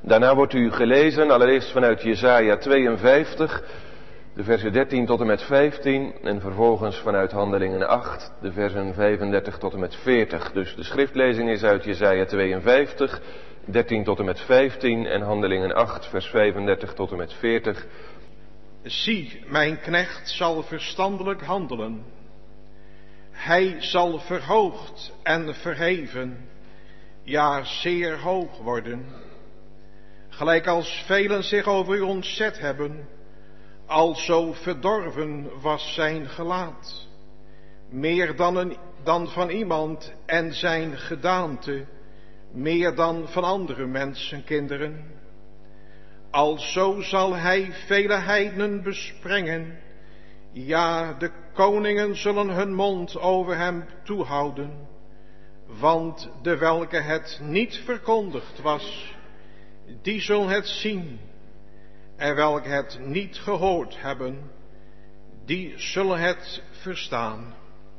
Daarna wordt u gelezen, allereerst vanuit Jesaja 52, de versen 13 tot en met 15, en vervolgens vanuit Handelingen 8, de versen 35 tot en met 40. Dus de schriftlezing is uit Jesaja 52, 13 tot en met 15 en Handelingen 8, vers 35 tot en met 40. Zie, mijn knecht zal verstandelijk handelen. Hij zal verhoogd en verheven, ja, zeer hoog worden. Gelijk als velen zich over u ontzet hebben, alzo verdorven was zijn gelaat. Meer dan van iemand en zijn gedaante, meer dan van andere mensenkinderen. Alzo zal hij vele heidenen besprengen, ja, de koningen zullen hun mond over hem toehouden, want de welke het niet verkondigd was, die zullen het zien, en welke het niet gehoord hebben, die zullen het verstaan.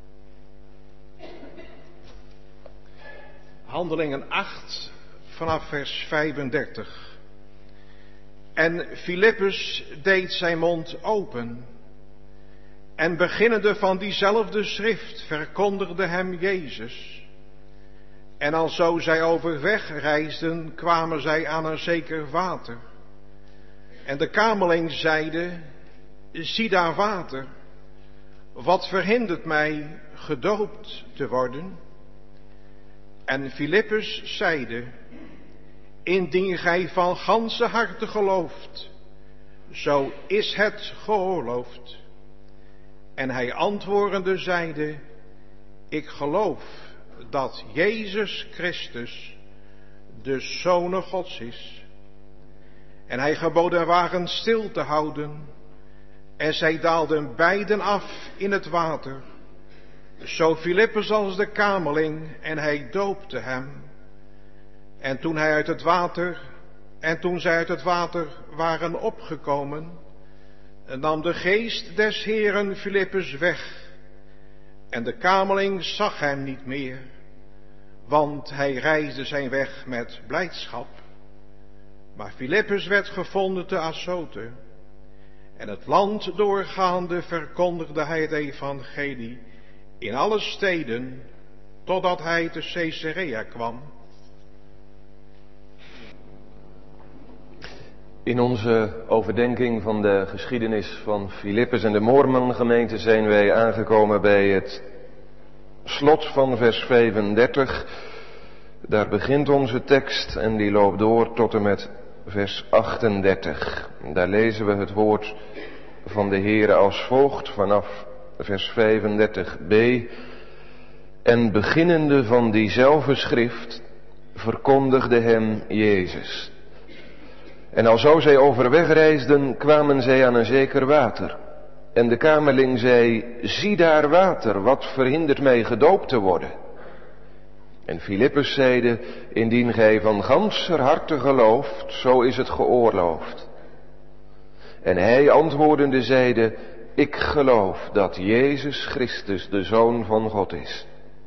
Handelingen 8 vanaf vers 35. En Filippus deed zijn mond open, en beginnende van diezelfde schrift verkondigde hem Jezus. En alzo zij overweg reisden, kwamen zij aan een zeker water. En de kameling zeide, zie daar water, wat verhindert mij gedoopt te worden? En Filippus zeide, indien gij van ganse harte gelooft, zo is het geoorloofd. En hij antwoordende zeide, ik geloof dat Jezus Christus de Zoon Gods is. En hij gebood de wagen stil te houden, en zij daalden beiden af in het water, zo Filippus als de kameling, en hij doopte hem. En toen zij uit het water waren opgekomen, nam de geest des Heeren Filippus weg, en de kameling zag hem niet meer, want hij reisde zijn weg met blijdschap. Maar Filippus werd gevonden te Azote, en het land doorgaande verkondigde hij het evangelie in alle steden, totdat hij te Caesarea kwam. In onze overdenking van de geschiedenis van Filippus en de Moormangemeente zijn wij aangekomen bij het slot van vers 35. Daar begint onze tekst en die loopt door tot en met vers 38. Daar lezen we het woord van de Heere als volgt vanaf vers 35b. En beginnende van diezelfde schrift verkondigde hem Jezus. En alzo zij overweg reisden, kwamen zij aan een zeker water. En de kamerling zei, zie daar water, wat verhindert mij gedoopt te worden? En Filippus zeide, indien gij van ganser harte gelooft, zo is het geoorloofd. En hij antwoordende zeide, ik geloof dat Jezus Christus de Zoon van God is.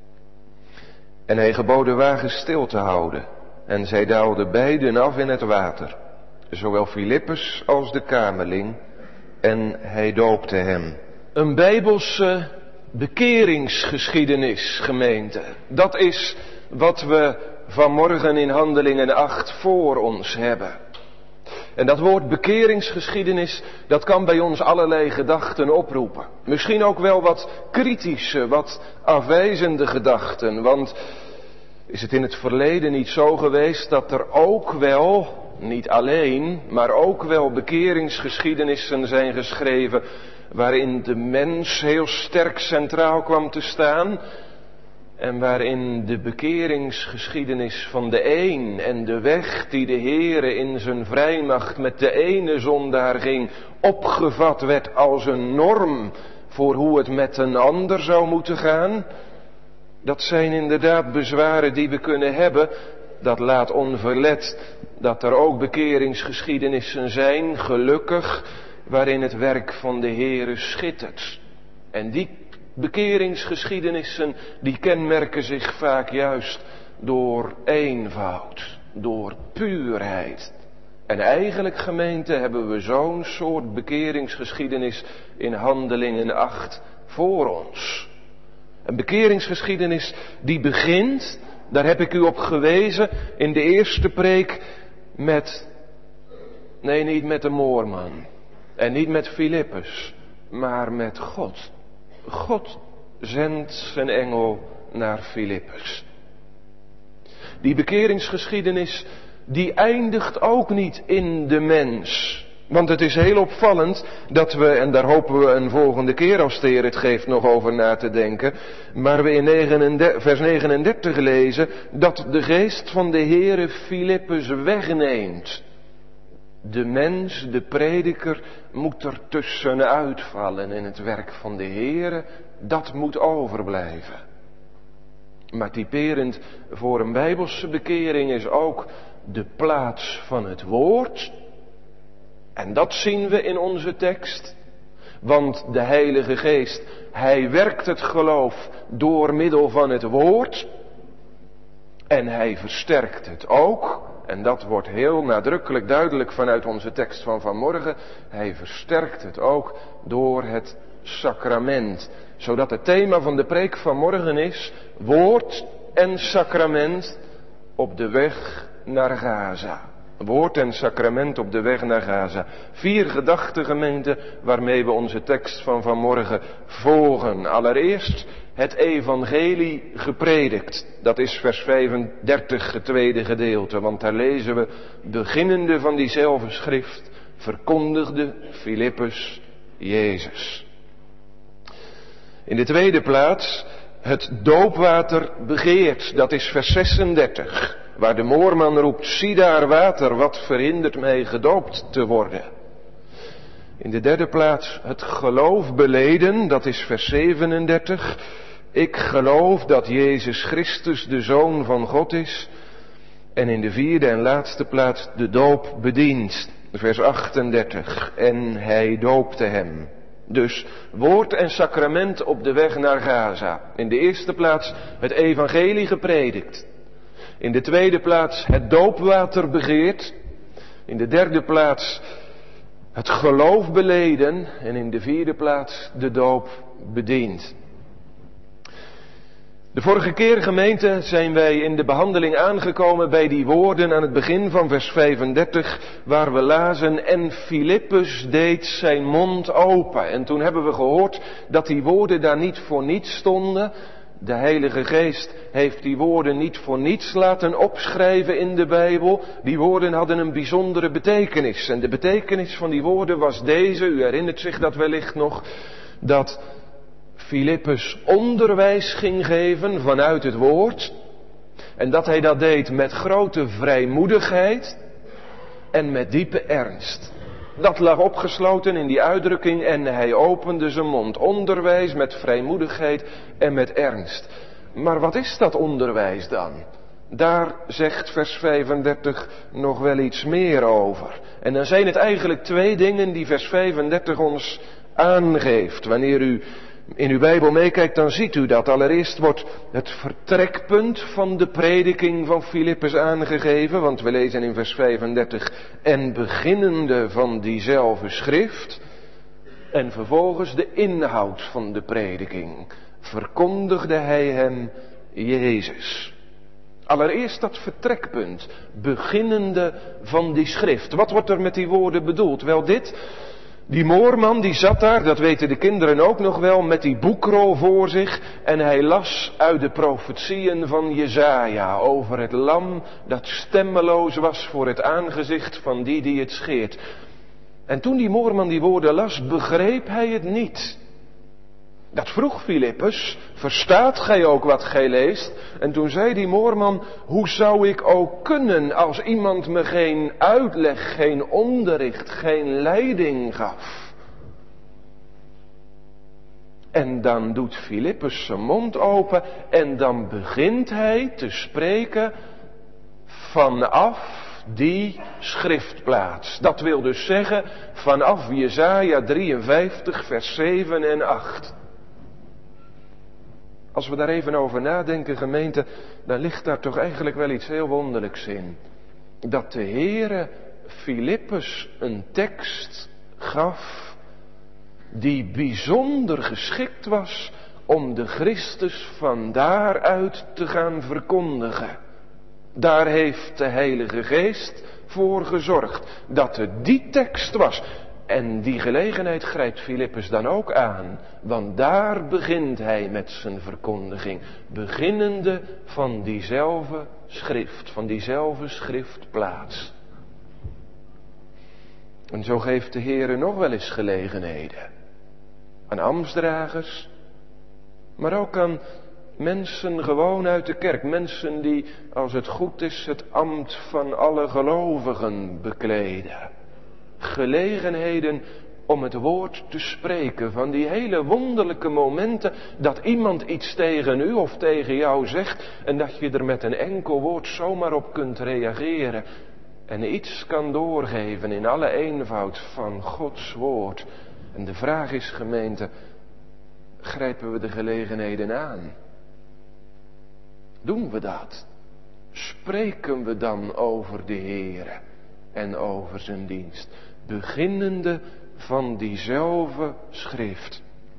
En hij gebood de wagen stil te houden, en zij daalden beiden af in het water, zowel Filippus als de kamerling, en hij doopte hem. Een Bijbelse bekeringsgeschiedenis, gemeente. Dat is wat we vanmorgen in Handelingen 8 voor ons hebben. En dat woord bekeringsgeschiedenis, dat kan bij ons allerlei gedachten oproepen. Misschien ook wel wat kritische, wat afwijzende gedachten. Want is het in het verleden niet zo geweest dat er ook wel, niet alleen, maar ook wel bekeringsgeschiedenissen zijn geschreven waarin de mens heel sterk centraal kwam te staan en waarin de bekeringsgeschiedenis van de een en de weg die de Heere in zijn vrijmacht met de ene zondaar ging opgevat werd als een norm voor hoe het met een ander zou moeten gaan? Dat zijn inderdaad bezwaren die we kunnen hebben. Dat laat onverlet dat er ook bekeringsgeschiedenissen zijn, gelukkig, waarin het werk van de Heere schittert. En die bekeringsgeschiedenissen, die kenmerken zich vaak juist door eenvoud, door puurheid. En eigenlijk, gemeente, hebben we zo'n soort bekeringsgeschiedenis in Handelingen 8 voor ons. Een bekeringsgeschiedenis die begint, daar heb ik u op gewezen in de eerste preek niet met de moorman en niet met Filippus, maar met God. God zendt zijn engel naar Filippus. Die bekeringsgeschiedenis, die eindigt ook niet in de mens. Want het is heel opvallend dat we, en daar hopen we een volgende keer als de Heer het geeft nog over na te denken, maar we in vers 39 lezen dat de geest van de Heere Filippus wegneemt. De mens, de prediker, moet er tussenuit vallen in het werk van de Heere, dat moet overblijven. Maar typerend voor een bijbelse bekering is ook de plaats van het woord. En dat zien we in onze tekst. Want de Heilige Geest, Hij werkt het geloof door middel van het woord. En Hij versterkt het ook. En dat wordt heel nadrukkelijk duidelijk vanuit onze tekst van vanmorgen. Hij versterkt het ook door het sacrament. Zodat het thema van de preek van morgen is: woord en sacrament op de weg naar Gaza. Woord en sacrament op de weg naar Gaza. 4 gedachten, gemeente, waarmee we onze tekst van vanmorgen volgen. Allereerst het evangelie gepredikt. Dat is vers 35, het tweede gedeelte. Want daar lezen we, beginnende van diezelfde schrift, verkondigde Filippus Jezus. In de tweede plaats, het doopwater begeert. Dat is vers 36. Waar de moorman roept, zie daar water, wat verhindert mij gedoopt te worden. In de derde plaats, het geloof beleden, dat is vers 37. Ik geloof dat Jezus Christus de Zoon van God is. En in de vierde en laatste plaats, de doop bedient, vers 38. En hij doopte hem. Dus woord en sacrament op de weg naar Gaza. In de eerste plaats het evangelie gepredikt. In de tweede plaats het doopwater begeerd. In de derde plaats het geloof beleden. En in de vierde plaats de doop bediend. De vorige keer, gemeente, zijn wij in de behandeling aangekomen bij die woorden aan het begin van vers 35, waar we lazen, en Filippus deed zijn mond open. En toen hebben we gehoord dat die woorden daar niet voor niets stonden. De Heilige Geest heeft die woorden niet voor niets laten opschrijven in de Bijbel. Die woorden hadden een bijzondere betekenis. En de betekenis van die woorden was deze, u herinnert zich dat wellicht nog, dat Filippus onderwijs ging geven vanuit het woord. En dat hij dat deed met grote vrijmoedigheid en met diepe ernst. Dat lag opgesloten in die uitdrukking, en hij opende zijn mond. Onderwijs met vrijmoedigheid en met ernst. Maar wat is dat onderwijs dan? Daar zegt vers 35 nog wel iets meer over. En dan zijn het eigenlijk 2 dingen die vers 35 ons aangeeft. Wanneer u in uw Bijbel meekijkt, dan ziet u dat. Allereerst wordt het vertrekpunt van de prediking van Filippus aangegeven. Want we lezen in vers 35, en beginnende van diezelfde schrift. En vervolgens de inhoud van de prediking. Verkondigde hij hem Jezus. Allereerst dat vertrekpunt, beginnende van die schrift. Wat wordt er met die woorden bedoeld? Wel dit. Die moorman die zat daar, dat weten de kinderen ook nog wel, met die boekrol voor zich. En hij las uit de profetieën van Jesaja over het lam dat stemmeloos was voor het aangezicht van die het scheert. En toen die moorman die woorden las, begreep hij het niet. Dat vroeg Filippus, verstaat gij ook wat gij leest? En toen zei die moorman, hoe zou ik ook kunnen als iemand me geen uitleg, geen onderricht, geen leiding gaf? En dan doet Filippus zijn mond open en dan begint hij te spreken vanaf die schriftplaats. Dat wil dus zeggen vanaf Jesaja 53 vers 7 en 8. Als we daar even over nadenken, gemeente, dan ligt daar toch eigenlijk wel iets heel wonderlijks in. Dat de Heere Filippus een tekst gaf die bijzonder geschikt was om de Christus van daaruit te gaan verkondigen. Daar heeft de Heilige Geest voor gezorgd dat het die tekst was. En die gelegenheid grijpt Filippus dan ook aan, want daar begint hij met zijn verkondiging, beginnende van diezelfde schrift, van diezelfde schriftplaats. En zo geeft de Heere nog wel eens gelegenheden aan ambtsdragers, maar ook aan mensen gewoon uit de kerk, mensen die, als het goed is, het ambt van alle gelovigen bekleden. Gelegenheden om het woord te spreken, van die hele wonderlijke momenten dat iemand iets tegen u of tegen jou zegt en dat je er met een enkel woord zomaar op kunt reageren en iets kan doorgeven in alle eenvoud van Gods woord. En de vraag is, gemeente, grijpen we de gelegenheden aan? Doen we dat? Spreken we dan over de Heere en over zijn dienst, beginnende van diezelfde schrift?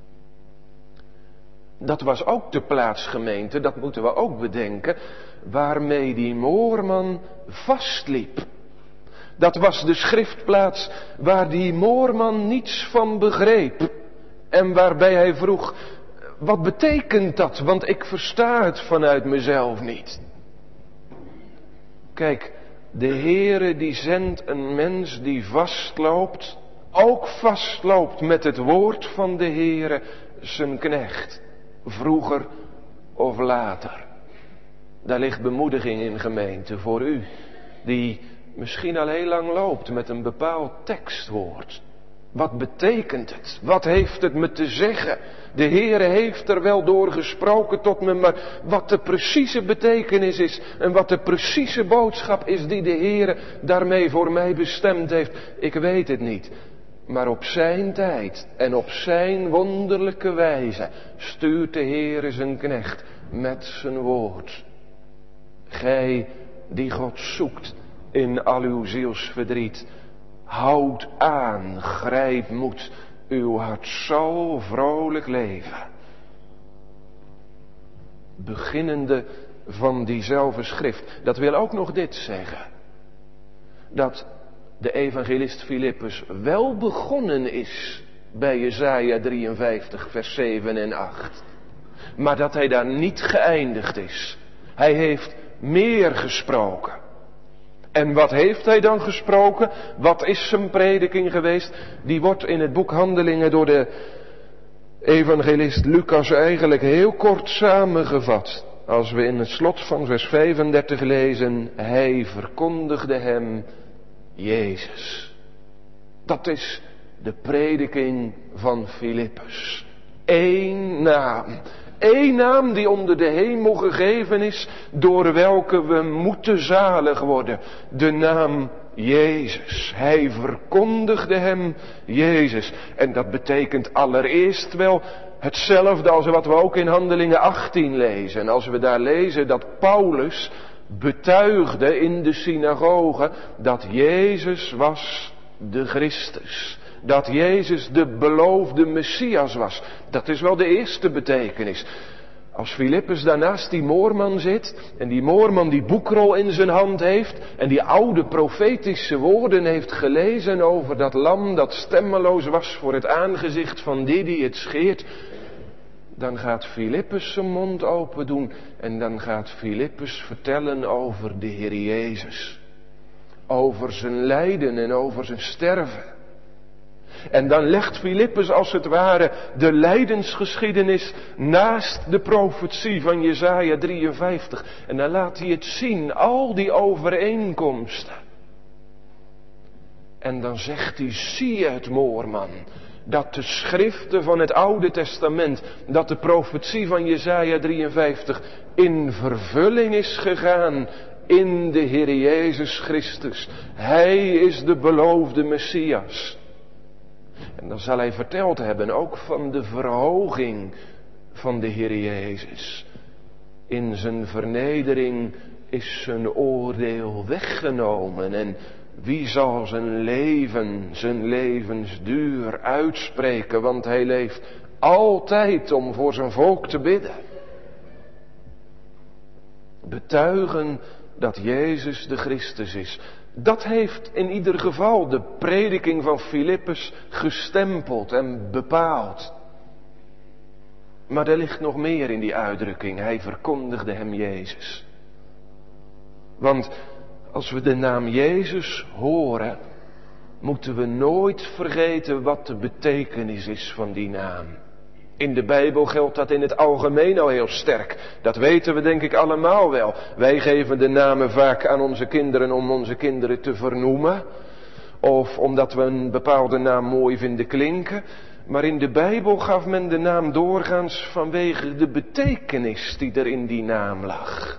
Dat was ook de plaats, gemeente, dat moeten we ook bedenken, waarmee die moorman vastliep. Dat was de schriftplaats waar die moorman niets van begreep en waarbij hij vroeg: wat betekent dat? Want ik versta het vanuit mezelf niet. Kijk, de Heere die zendt een mens die vastloopt, ook vastloopt met het woord van de Heere, zijn knecht, vroeger of later. Daar ligt bemoediging in, gemeente, voor u, die misschien al heel lang loopt met een bepaald tekstwoord. Wat betekent het? Wat heeft het me te zeggen? De Heere heeft er wel door gesproken tot me, maar wat de precieze betekenis is en wat de precieze boodschap is die de Heere daarmee voor mij bestemd heeft, ik weet het niet. Maar op zijn tijd en op zijn wonderlijke wijze stuurt de Heere zijn knecht met zijn woord. Gij die God zoekt in al uw zielsverdriet, houd aan, grijp moed, uw hart zal vrolijk leven. Beginnende van diezelfde schrift. Dat wil ook nog dit zeggen. Dat de evangelist Filippus wel begonnen is bij Jesaja 53 vers 7 en 8. Maar dat hij daar niet geëindigd is. Hij heeft meer gesproken. En wat heeft hij dan gesproken? Wat is zijn prediking geweest? Die wordt in het boek Handelingen door de evangelist Lucas eigenlijk heel kort samengevat. Als we in het slot van vers 35 lezen: hij verkondigde hem Jezus. Dat is de prediking van Filippus. Eén naam. Eén naam die onder de hemel gegeven is, door welke we moeten zalig worden. De naam Jezus. Hij verkondigde hem Jezus. En dat betekent allereerst wel hetzelfde als wat we ook in Handelingen 18 lezen. En als we daar lezen dat Paulus betuigde in de synagoge dat Jezus was de Christus. Dat Jezus de beloofde Messias was. Dat is wel de eerste betekenis. Als Filippus daarnaast die moorman zit en die moorman die boekrol in zijn hand heeft en die oude profetische woorden heeft gelezen over dat lam dat stemmeloos was voor het aangezicht van die het scheert, dan gaat Filippus zijn mond open doen en dan gaat Filippus vertellen over de Heer Jezus. Over zijn lijden en over zijn sterven. En dan legt Filippus als het ware de lijdensgeschiedenis naast de profetie van Jesaja 53. En dan laat hij het zien, al die overeenkomsten. En dan zegt hij: zie je het, moorman, dat de schriften van het Oude Testament, dat de profetie van Jesaja 53 in vervulling is gegaan in de Heer Jezus Christus. Hij is de beloofde Messias. En dan zal hij verteld hebben ook van de verhoging van de Heer Jezus. In zijn vernedering is zijn oordeel weggenomen en wie zal zijn levensduur uitspreken, want hij leeft altijd om voor zijn volk te bidden. Betuigen dat Jezus de Christus is. Dat heeft in ieder geval de prediking van Filippus gestempeld en bepaald. Maar er ligt nog meer in die uitdrukking. Hij verkondigde hem Jezus. Want als we de naam Jezus horen, moeten we nooit vergeten wat de betekenis is van die naam. In de Bijbel geldt dat in het algemeen al heel sterk. Dat weten we denk ik allemaal wel. Wij geven de namen vaak aan onze kinderen om onze kinderen te vernoemen. Of omdat we een bepaalde naam mooi vinden klinken. Maar in de Bijbel gaf men de naam doorgaans vanwege de betekenis die er in die naam lag.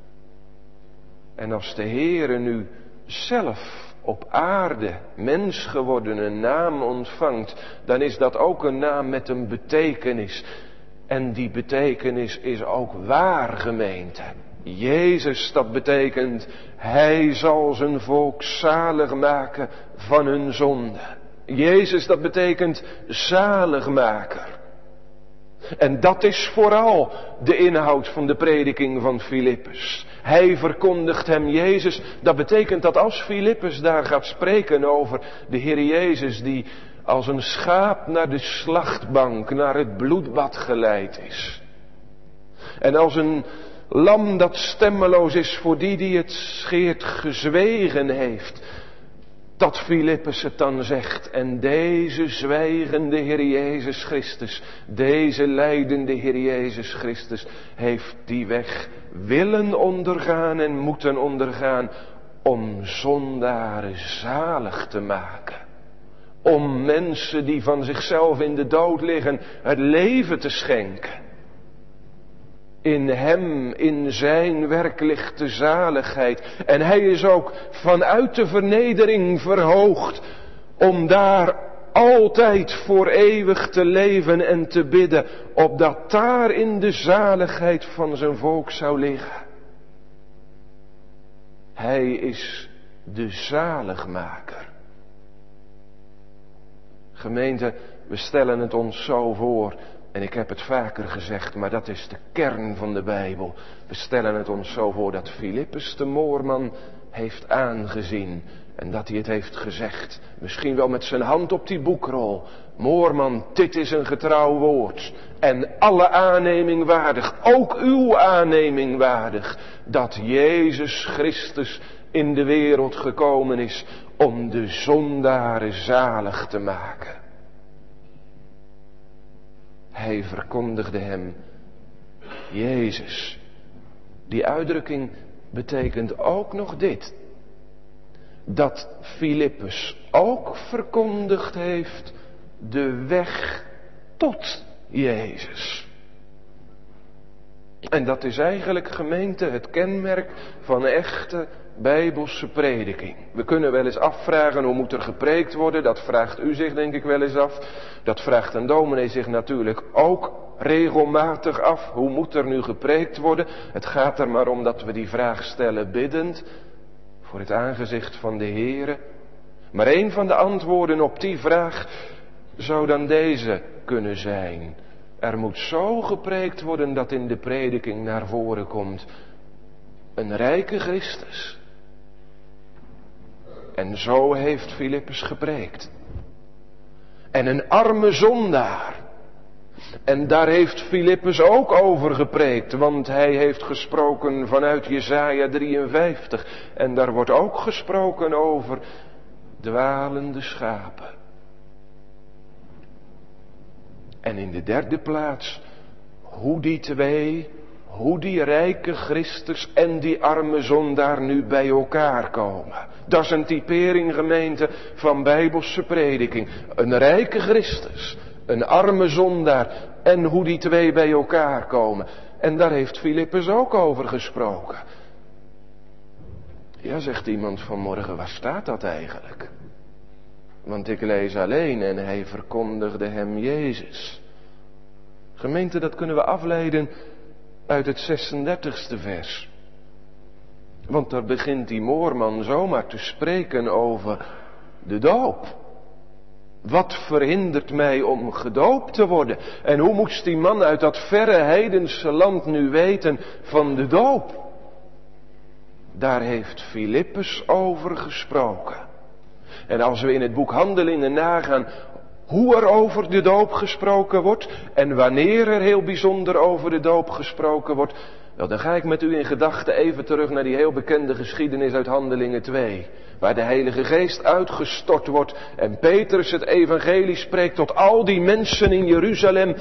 En als de Heere nu zelf op aarde mens geworden een naam ontvangt, dan is dat ook een naam met een betekenis. En die betekenis is ook waar, gemeente. Jezus, dat betekent, hij zal zijn volk zalig maken van hun zonde. Jezus, dat betekent zaligmaker. En dat is vooral de inhoud van de prediking van Filippus. Hij verkondigt hem Jezus. Dat betekent dat als Filippus daar gaat spreken over de Heer Jezus die als een schaap naar de slachtbank, naar het bloedbad geleid is. En als een lam dat stemmeloos is voor die het scheert gezwegen heeft. Dat Filippus het dan zegt. En deze zwijgende Heer Jezus Christus, deze lijdende Heer Jezus Christus, heeft die weg willen ondergaan en moeten ondergaan om zondaren zalig te maken. Om mensen die van zichzelf in de dood liggen het leven te schenken. In hem, in zijn werk ligt de zaligheid. En hij is ook vanuit de vernedering verhoogd. Om daar altijd voor eeuwig te leven en te bidden. Opdat daarin de zaligheid van zijn volk zou liggen. Hij is de zaligmaker. Gemeente, we stellen het ons zo voor. En ik heb het vaker gezegd, maar dat is de kern van de Bijbel. We stellen het ons zo voor dat Filippus de moorman heeft aangezien. En dat hij het heeft gezegd. Misschien wel met zijn hand op die boekrol. Moorman, dit is een getrouw woord. En alle aanneming waardig, ook uw aanneming waardig. Dat Jezus Christus in de wereld gekomen is om de zondaren zalig te maken. Hij verkondigde hem Jezus. Die uitdrukking betekent ook nog dit. Dat Filippus ook verkondigd heeft de weg tot Jezus. En dat is eigenlijk, gemeente, het kenmerk van echte Bijbelse prediking. We kunnen wel eens afvragen, hoe moet er gepreekt worden? Dat vraagt u zich denk ik wel eens af. Dat vraagt een dominee zich natuurlijk ook regelmatig af. Hoe moet er nu gepreekt worden? Het gaat er maar om dat we die vraag stellen biddend. Voor het aangezicht van de Heere. Maar een van de antwoorden op die vraag zou dan deze kunnen zijn. Er moet zo gepreekt worden dat in de prediking naar voren komt een rijke Christus. En zo heeft Filippus gepreekt. En een arme zondaar. En daar heeft Filippus ook over gepreekt, want hij heeft gesproken vanuit Jesaja 53. En daar wordt ook gesproken over dwalende schapen. En in de derde plaats, hoe die rijke Christus en die arme zondaar nu bij elkaar komen. Dat is een typering, gemeente, van Bijbelse prediking. Een rijke Christus, een arme zondaar en hoe die twee bij elkaar komen. En daar heeft Filippus ook over gesproken. Ja, zegt iemand vanmorgen, waar staat dat eigenlijk? Want ik lees alleen en hij verkondigde hem Jezus. Gemeente, dat kunnen we afleiden uit het 36e vers. Want daar begint die moorman zomaar te spreken over de doop. Wat verhindert mij om gedoopt te worden? En hoe moest die man uit dat verre heidense land nu weten van de doop? Daar heeft Filippus over gesproken. En als we in het boek Handelingen nagaan hoe er over de doop gesproken wordt en wanneer er heel bijzonder over de doop gesproken wordt, wel, dan ga ik met u in gedachten even terug naar die heel bekende geschiedenis uit Handelingen 2. Waar de Heilige Geest uitgestort wordt en Petrus het evangelie spreekt tot al die mensen in Jeruzalem.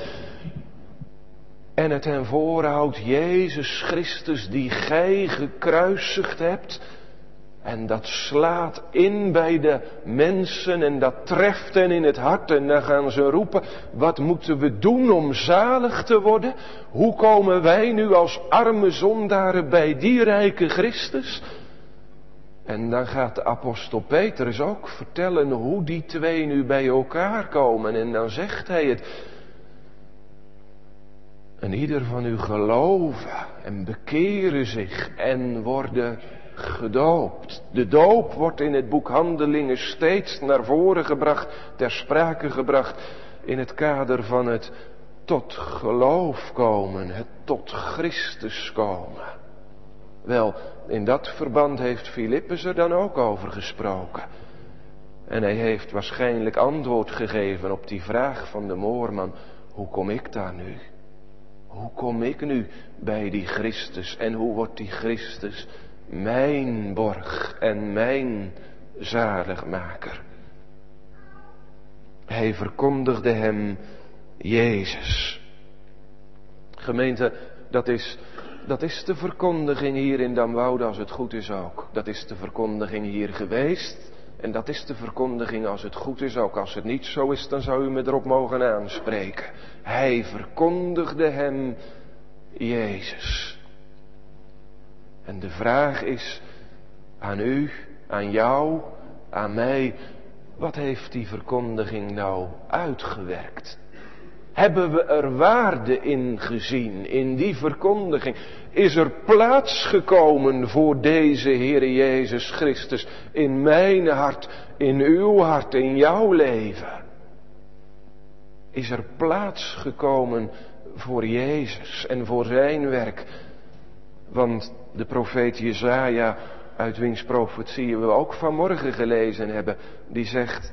En het hen voorhoudt, Jezus Christus die gij gekruisigd hebt. En dat slaat in bij de mensen en dat treft hen in het hart. En dan gaan ze roepen, wat moeten we doen om zalig te worden? Hoe komen wij nu als arme zondaren bij die rijke Christus? En dan gaat de apostel Petrus ook vertellen hoe die twee nu bij elkaar komen. En dan zegt hij het. En ieder van u geloven en bekeren zich en worden gedoopt. De doop wordt in het boek Handelingen steeds naar voren gebracht, ter sprake gebracht in het kader van het tot geloof komen, het tot Christus komen. Wel, in dat verband heeft Filippus er dan ook over gesproken. En hij heeft waarschijnlijk antwoord gegeven op die vraag van de moorman, hoe kom ik daar nu? Hoe kom ik nu bij die Christus en hoe wordt die Christus mijn borg en mijn zaligmaker? Hij verkondigde hem Jezus. Gemeente, dat is de verkondiging hier in Damwoude als het goed is ook. Dat is de verkondiging hier geweest. En dat is de verkondiging als het goed is ook. Als het niet zo is, dan zou u me erop mogen aanspreken. Hij verkondigde hem Jezus. En de vraag is aan u, aan jou, aan mij. Wat heeft die verkondiging nou uitgewerkt? Hebben we er waarde in gezien, in die verkondiging? Is er plaats gekomen voor deze Heere Jezus Christus in mijn hart, in uw hart, in jouw leven? Is er plaats gekomen voor Jezus en voor zijn werk? Want de profeet Jesaja, uit wiens profetieën we ook vanmorgen gelezen hebben, die zegt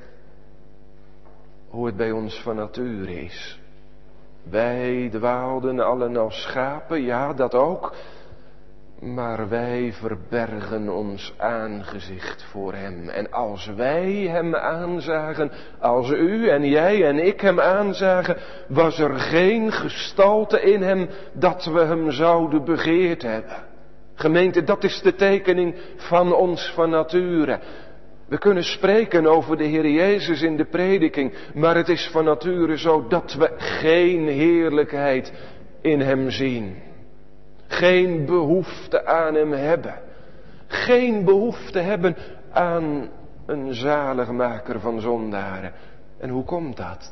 hoe het bij ons van nature is. Wij dwaalden allen als schapen, ja, dat ook. Maar wij verbergen ons aangezicht voor hem. En als wij hem aanzagen, als u en jij en ik hem aanzagen, was er geen gestalte in hem dat we hem zouden begeerd hebben. Gemeente, dat is de tekening van ons van nature. We kunnen spreken over de Heer Jezus in de prediking, maar het is van nature zo dat we geen heerlijkheid in hem zien. Geen behoefte aan hem hebben. Geen behoefte hebben aan een zaligmaker van zondaren. En hoe komt dat?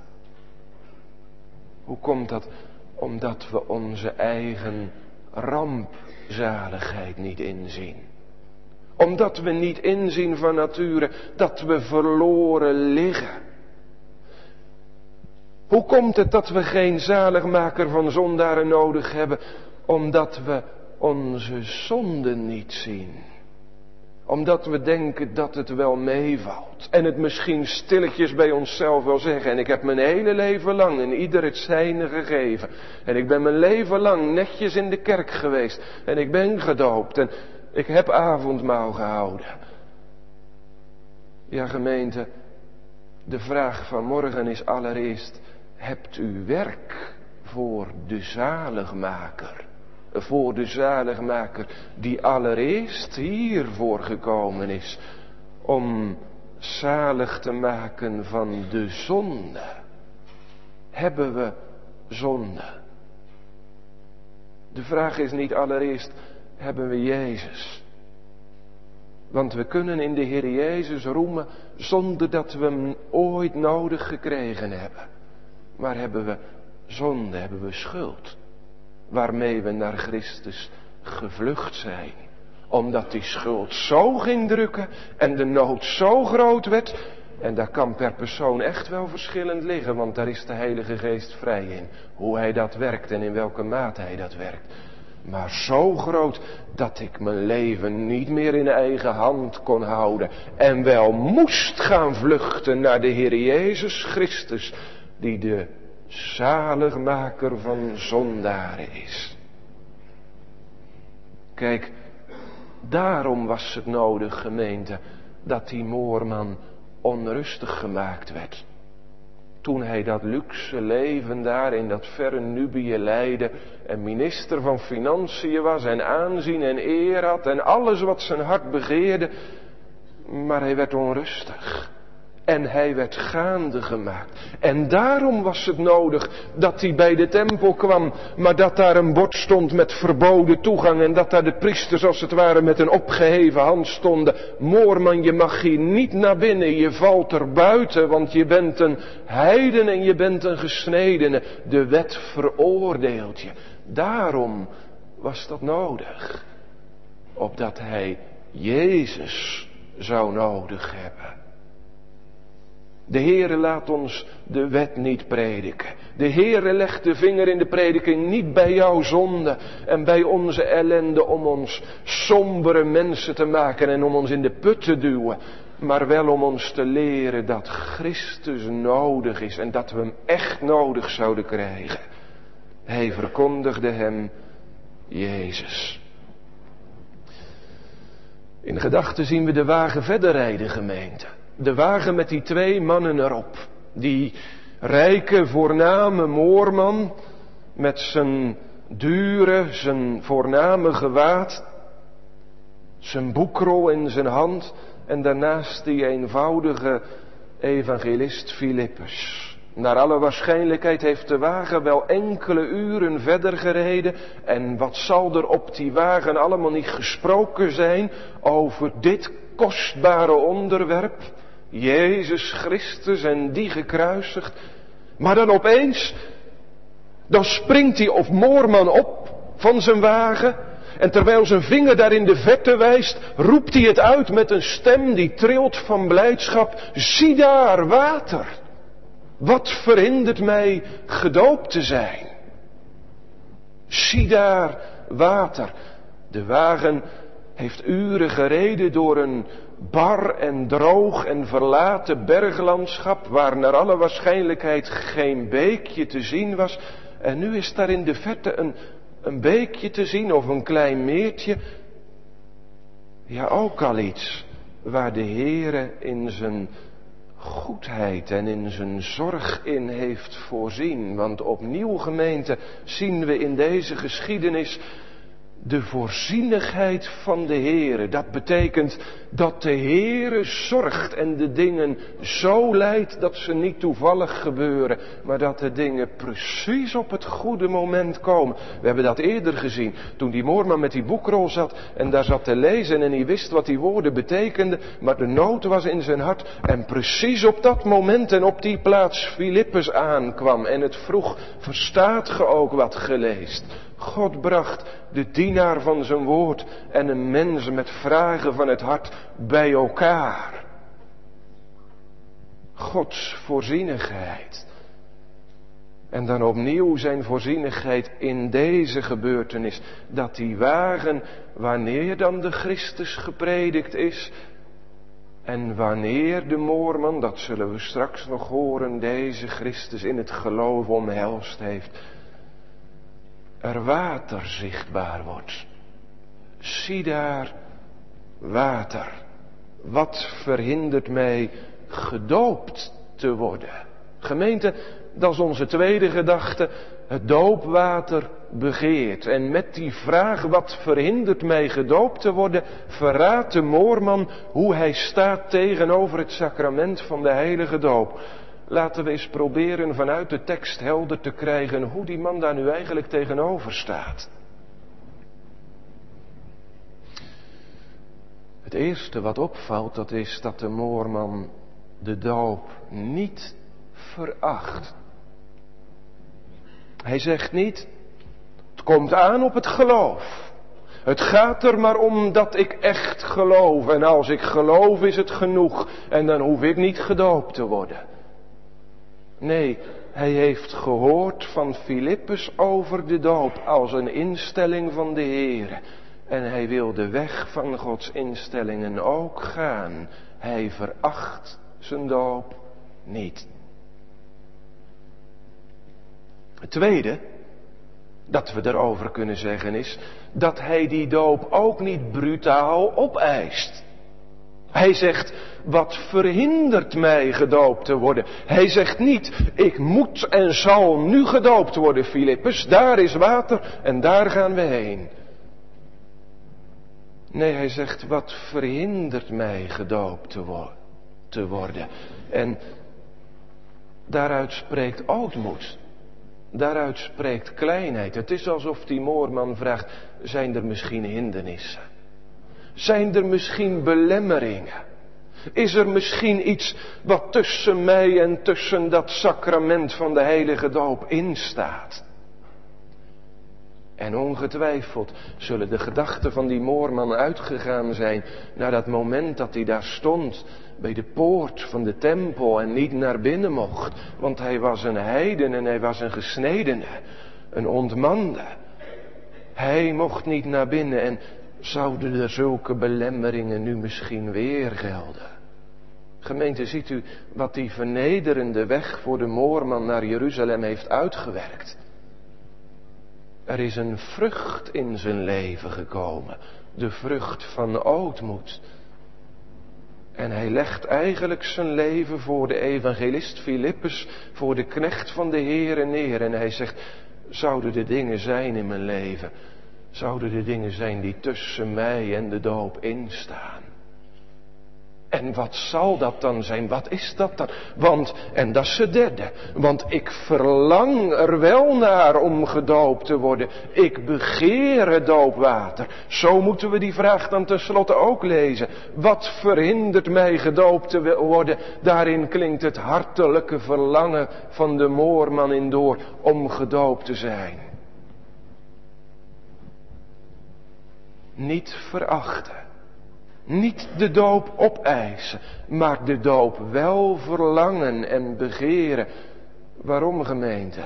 Hoe komt dat? Omdat we onze eigen rampzaligheid niet inzien. Omdat we niet inzien van nature dat we verloren liggen. Hoe komt het dat we geen zaligmaker van zondaren nodig hebben? Omdat we onze zonden niet zien. Omdat we denken dat het wel meevalt. En het misschien stilletjes bij onszelf wel zeggen. En ik heb mijn hele leven lang in ieder het zijne gegeven. En ik ben mijn leven lang netjes in de kerk geweest. En ik ben gedoopt. En ik heb avondmaal gehouden. Ja, gemeente, de vraag van morgen is allereerst, hebt u werk voor de zaligmaker? Voor de zaligmaker die allereerst hiervoor gekomen is om zalig te maken van de zonde. Hebben we zonde? De vraag is niet allereerst, hebben we Jezus? Want we kunnen in de Heer Jezus roemen zonder dat we hem ooit nodig gekregen hebben. Maar hebben we zonde, hebben we schuld, waarmee we naar Christus gevlucht zijn. Omdat die schuld zo ging drukken en de nood zo groot werd. En daar kan per persoon echt wel verschillend liggen, want daar is de Heilige Geest vrij in. Hoe hij dat werkt en in welke mate hij dat werkt. Maar zo groot dat ik mijn leven niet meer in eigen hand kon houden. En wel moest gaan vluchten naar de Heer Jezus Christus. Die de zaligmaker van zondaren is. Kijk, daarom was het nodig, gemeente, dat die moorman onrustig gemaakt werd. Toen hij dat luxe leven daar in dat verre Nubië leidde en minister van Financiën was en aanzien en eer had en alles wat zijn hart begeerde. Maar hij werd onrustig. En hij werd gaande gemaakt. En daarom was het nodig dat hij bij de tempel kwam. Maar dat daar een bord stond met verboden toegang. En dat daar de priesters als het ware met een opgeheven hand stonden. Moorman, je mag hier niet naar binnen. Je valt er buiten. Want je bent een heiden en je bent een gesnedene. De wet veroordeelt je. Daarom was dat nodig. Opdat hij Jezus zou nodig hebben. De Heere laat ons de wet niet prediken. De Heere legt de vinger in de prediking niet bij jouw zonde en bij onze ellende om ons sombere mensen te maken en om ons in de put te duwen. Maar wel om ons te leren dat Christus nodig is en dat we hem echt nodig zouden krijgen. Hij verkondigde hem Jezus. In gedachten zien we de wagen verder rijden, gemeente. De wagen met die 2 mannen erop. Die rijke, voorname moorman met zijn dure, zijn voorname gewaad. Zijn boekrol in zijn hand. En daarnaast die eenvoudige evangelist Filippus. Naar alle waarschijnlijkheid heeft de wagen wel enkele uren verder gereden. En wat zal er op die wagen allemaal niet gesproken zijn over dit kostbare onderwerp. Jezus Christus en die gekruisigd. Maar dan opeens, dan springt die of moorman op van zijn wagen. En terwijl zijn vinger daar in de verte wijst, roept hij het uit met een stem die trilt van blijdschap. Zie daar water. Wat verhindert mij gedoopt te zijn? Zie daar water. De wagen heeft uren gereden door een bar en droog en verlaten berglandschap, waar naar alle waarschijnlijkheid geen beekje te zien was. En nu is daar in de verte een beekje te zien of een klein meertje. Ja, ook al iets waar de Heere in zijn goedheid en in zijn zorg in heeft voorzien. Want opnieuw, gemeente, zien we in deze geschiedenis de voorzienigheid van de Heere. Dat betekent dat de Heere zorgt en de dingen zo leidt dat ze niet toevallig gebeuren, maar dat de dingen precies op het goede moment komen. We hebben dat eerder gezien, toen die moorman met die boekrol zat en daar zat te lezen en hij wist wat die woorden betekenden, maar de nood was in zijn hart en precies op dat moment en op die plaats Filippus aankwam en het vroeg, verstaat ge ook wat ge leest? God bracht de dienaar van zijn woord en een mens met vragen van het hart bij elkaar. Gods voorzienigheid. En dan opnieuw zijn voorzienigheid in deze gebeurtenis. Dat die wagen, wanneer dan de Christus gepredikt is. En wanneer de moorman, dat zullen we straks nog horen, deze Christus in het geloof omhelst heeft. Er water zichtbaar wordt. Zie daar water. Wat verhindert mij gedoopt te worden? Gemeente, dat is onze tweede gedachte. Het doopwater begeert. En met die vraag, wat verhindert mij gedoopt te worden, verraadt de moorman hoe hij staat tegenover het sacrament van de heilige doop. Laten we eens proberen vanuit de tekst helder te krijgen hoe die man daar nu eigenlijk tegenover staat. Het eerste wat opvalt, dat is dat de moorman de doop niet veracht. Hij zegt niet, het komt aan op het geloof. Het gaat er maar om dat ik echt geloof. En als ik geloof is het genoeg. En dan hoef ik niet gedoopt te worden. Nee, hij heeft gehoord van Filippus over de doop als een instelling van de Heere. En hij wil de weg van Gods instellingen ook gaan. Hij veracht zijn doop niet. Het tweede dat we erover kunnen zeggen is dat hij die doop ook niet brutaal opeist. Hij zegt, wat verhindert mij gedoopt te worden? Hij zegt niet, ik moet en zal nu gedoopt worden, Filippus. Daar is water en daar gaan we heen. Nee, hij zegt, wat verhindert mij gedoopt te worden? En daaruit spreekt ootmoed. Daaruit spreekt kleinheid. Het is alsof die moorman vraagt, zijn er misschien hindernissen? Zijn er misschien belemmeringen? Is er misschien iets wat tussen mij en tussen dat sacrament van de heilige doop instaat? En ongetwijfeld zullen de gedachten van die moorman uitgegaan zijn naar dat moment dat hij daar stond bij de poort van de tempel en niet naar binnen mocht. Want hij was een heiden en hij was een gesnedene, een ontmande. Hij mocht niet naar binnen en zouden er zulke belemmeringen nu misschien weer gelden? Gemeente, ziet u wat die vernederende weg voor de moorman naar Jeruzalem heeft uitgewerkt? Er is een vrucht in zijn leven gekomen. De vrucht van ootmoed. En hij legt eigenlijk zijn leven voor de evangelist Filippus, voor de knecht van de Heere neer. En hij zegt, zouden er dingen zijn in mijn leven? Zouden er dingen zijn die tussen mij en de doop instaan? En wat zal dat dan zijn? Wat is dat dan? Want, en dat is het derde, want ik verlang er wel naar om gedoopt te worden. Ik begeer het doopwater. Zo moeten we die vraag dan tenslotte ook lezen. Wat verhindert mij gedoopt te worden? Daarin klinkt het hartelijke verlangen van de moorman in door om gedoopt te zijn. Niet verachten. Niet de doop opeisen, maar de doop wel verlangen en begeren. Waarom, gemeente?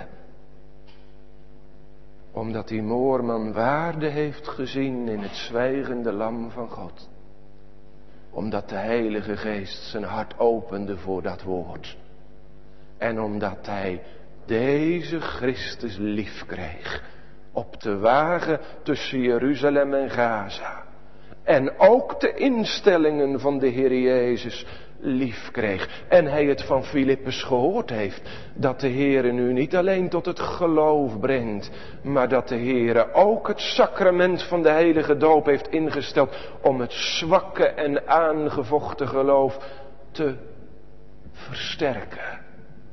Omdat die moorman waarde heeft gezien in het zwijgende lam van God. Omdat de Heilige Geest zijn hart opende voor dat woord. En omdat hij deze Christus lief kreeg op de wagen tussen Jeruzalem en Gaza. En ook de instellingen van de Heer Jezus lief kreeg. En hij het van Filippus gehoord heeft. Dat de Heer nu niet alleen tot het geloof brengt. Maar dat de Heer ook het sacrament van de heilige doop heeft ingesteld. Om het zwakke en aangevochten geloof te versterken.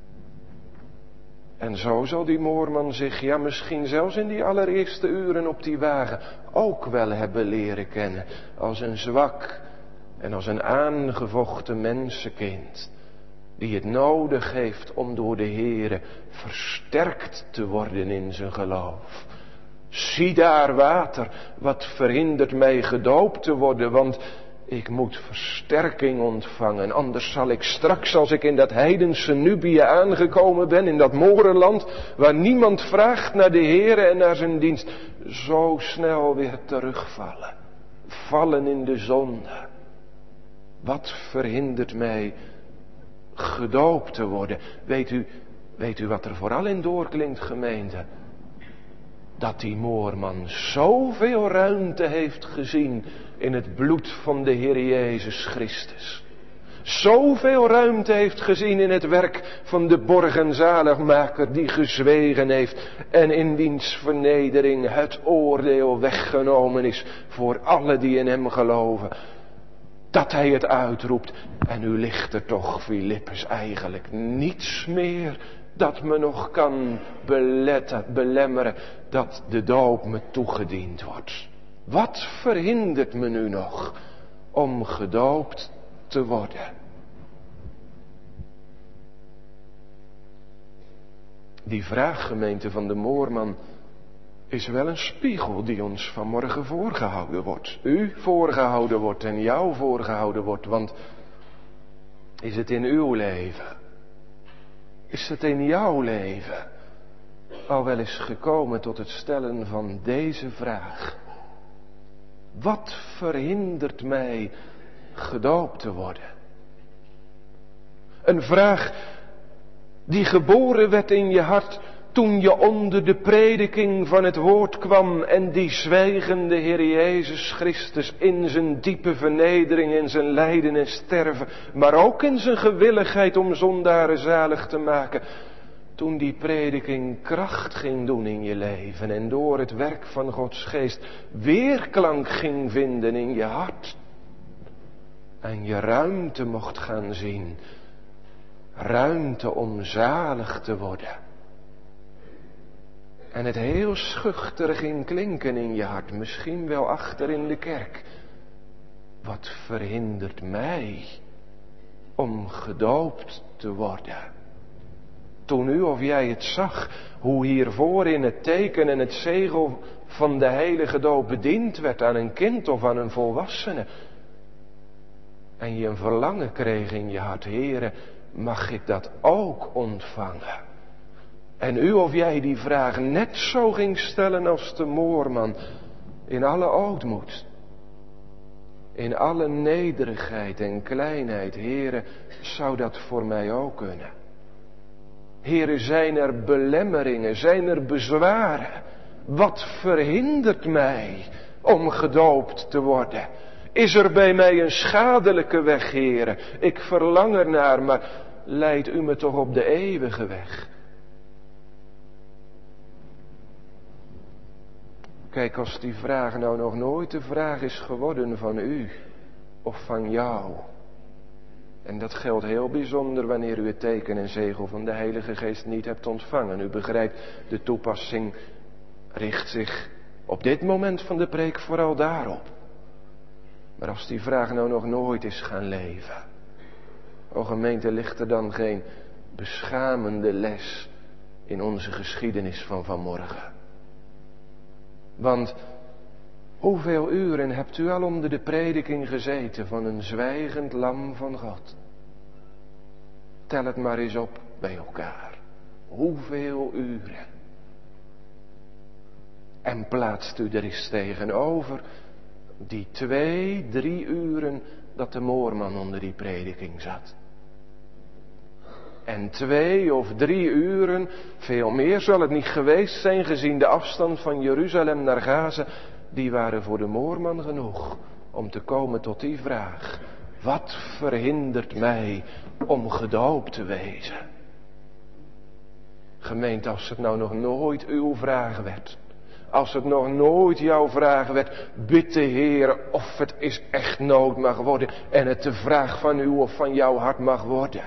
En zo zal die moorman zich, ja misschien zelfs in die allereerste uren op die wagen, ook wel hebben leren kennen als een zwak en als een aangevochten mensenkind. Die het nodig heeft om door de Heere versterkt te worden in zijn geloof. Zie daar water, wat verhindert mij gedoopt te worden, want ik moet versterking ontvangen, anders zal ik straks, als ik in dat heidense Nubië aangekomen ben, in dat morenland, waar niemand vraagt naar de Heere en naar zijn dienst, zo snel weer terugvallen. Vallen in de zonde. Wat verhindert mij gedoopt te worden? Weet u wat er vooral in doorklinkt, gemeente? Dat die moorman zoveel ruimte heeft gezien in het bloed van de Heer Jezus Christus. Zoveel ruimte heeft gezien in het werk van de borg en zaligmaker die gezwegen heeft en in wiens vernedering het oordeel weggenomen is voor alle die in hem geloven. Dat hij het uitroept. En nu ligt er toch, Filippus, eigenlijk niets meer dat me nog kan belemmeren dat de doop me toegediend wordt. Wat verhindert me nu nog om gedoopt te worden? Die vraag, gemeente, van de moorman is wel een spiegel die ons vanmorgen voorgehouden wordt. U voorgehouden wordt en jou voorgehouden wordt. Want is het in uw leven? Is het in jouw leven al wel eens gekomen tot het stellen van deze vraag? Wat verhindert mij gedoopt te worden? Een vraag die geboren werd in je hart toen je onder de prediking van het woord kwam en die zwijgende Heer Jezus Christus in zijn diepe vernedering, in zijn lijden en sterven, maar ook in zijn gewilligheid om zondaren zalig te maken, toen die prediking kracht ging doen in je leven en door het werk van Gods geest weerklank ging vinden in je hart en je ruimte mocht gaan zien, ruimte om zalig te worden. En het heel schuchter ging klinken in je hart, misschien wel achter in de kerk. Wat verhindert mij om gedoopt te worden? Toen u of jij het zag, hoe hiervoor in het teken en het zegel van de heilige doop bediend werd aan een kind of aan een volwassene. En je een verlangen kreeg in je hart, Heere, mag ik dat ook ontvangen? En u of jij die vraag net zo ging stellen als de moorman, in alle ootmoed, in alle nederigheid en kleinheid, Heere, zou dat voor mij ook kunnen? Heere, zijn er belemmeringen, zijn er bezwaren? Wat verhindert mij om gedoopt te worden? Is er bij mij een schadelijke weg, Heere? Ik verlang ernaar, maar leidt u me toch op de eeuwige weg? Kijk, als die vraag nou nog nooit de vraag is geworden van u of van jou. En dat geldt heel bijzonder wanneer u het teken en zegel van de Heilige Geest niet hebt ontvangen. U begrijpt, de toepassing richt zich op dit moment van de preek vooral daarop. Maar als die vraag nou nog nooit is gaan leven. O gemeente, ligt er dan geen beschamende les in onze geschiedenis van vanmorgen? Want hoeveel uren hebt u al onder de prediking gezeten van een zwijgend lam van God? Tel het maar eens op bij elkaar. Hoeveel uren? En plaatst u er eens tegenover die 2, 3 uren dat de moorman onder die prediking zat. En 2 of 3 uren, veel meer zal het niet geweest zijn gezien de afstand van Jeruzalem naar Gaza, die waren voor de moorman genoeg om te komen tot die vraag. Wat verhindert mij om gedoopt te wezen? Gemeente, als het nou nog nooit uw vraag werd, als het nog nooit jouw vraag werd, bid de Heer of het is echt nood mag worden en het de vraag van u of van jouw hart mag worden.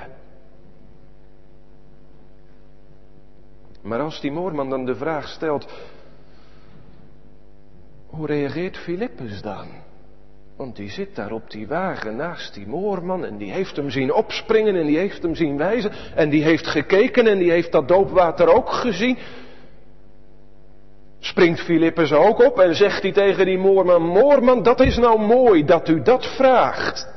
Maar als die moorman dan de vraag stelt, hoe reageert Filippus dan? Want die zit daar op die wagen naast die moorman en die heeft hem zien opspringen en die heeft hem zien wijzen en die heeft gekeken en die heeft dat doopwater ook gezien. Springt Filippus ook op en zegt hij tegen die moorman, moorman, dat is nou mooi dat u dat vraagt.